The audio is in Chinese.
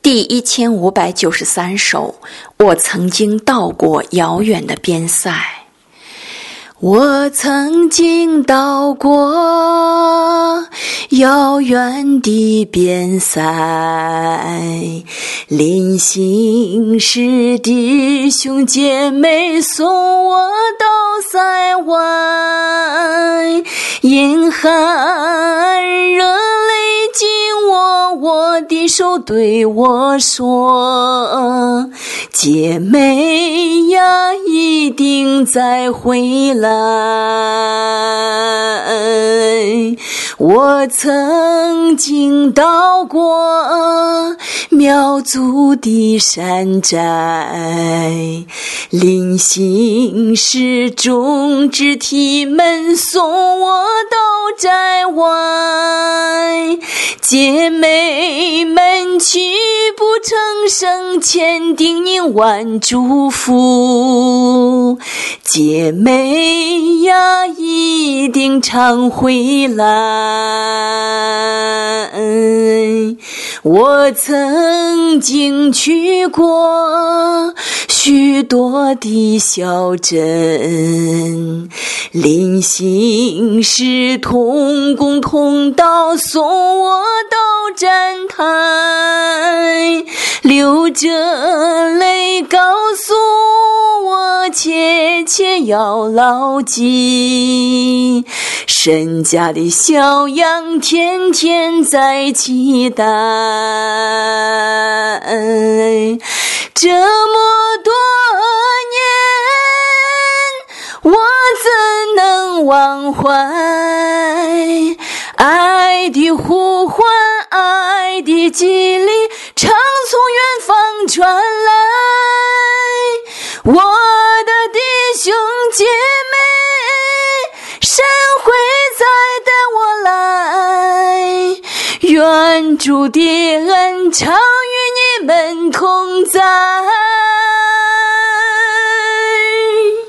第1593首，我曾经到过遥远的边塞。我曾经到过遥远的边塞，临行时弟兄姐妹送我到塞外，严寒热泪浸我的手对我说，姐妹呀，一定再回来。我曾经到过苗族的山寨，临行时众肢体们送我到寨外，姐妹们泣不成声，千叮咛万嘱咐，姐妹呀，一定常回来。我曾经去过许多的小镇，临行时同工同道送我到站台，流着泪告诉我切切要牢记，身家的小羊天天在期待。这么多年我怎能忘怀，爱的呼唤，爱的激励常从远方传来，我的弟兄姐妹神会再带我来，愿主的恩常与你们同在。